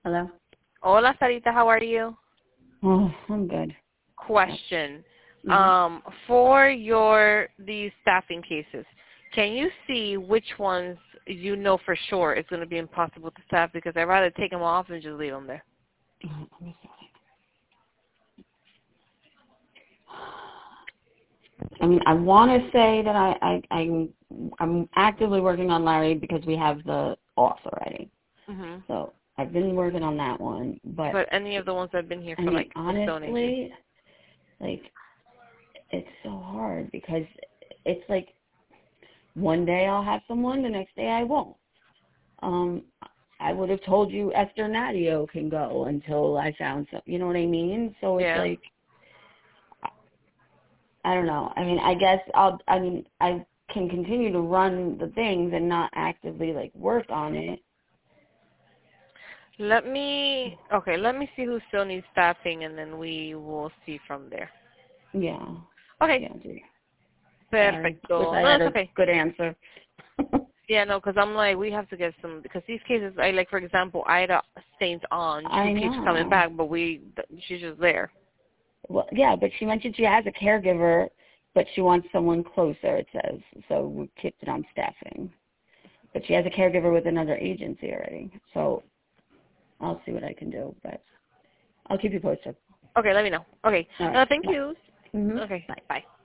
Hello? Hola, Sarita. How are you? Oh, I'm good. Question. Mm-hmm. For these staffing cases, can you see which ones you know for sure it's going to be impossible to staff? Because I'd rather take them off and just leave them there. Let me see. I mean, I want to say that I'm actively working on Larry because we have the off already. Mhm. So I've been working on that one, But any of the ones that have been here I for mean, like the Stone Ages. honestly, like, it's so hard because it's like one day I'll have someone, the next day I won't. I would have told you Esther Nadio can go until I found some, you know what I mean? So it's Yeah. like, I don't know. I mean, I guess I can continue to run the things and not actively like work on it. Let me see who still needs staffing, and then we will see from there. Yeah. Okay. Yeah, dude. Sorry. Wish Perfecto. I No, had it's a okay. good answer. Yeah, no, because I'm like, we have to get some, because these cases, like, for example, Ida stays on. I She keeps coming know. back, but she's just there. Well, yeah, but she mentioned she has a caregiver, but she wants someone closer, it says. So we kept it on staffing. But she has a caregiver with another agency already. So I'll see what I can do, but I'll keep you posted. Okay, let me know. Okay. All right. Thank Bye. you. Mm-hmm. Okay, Bye. bye.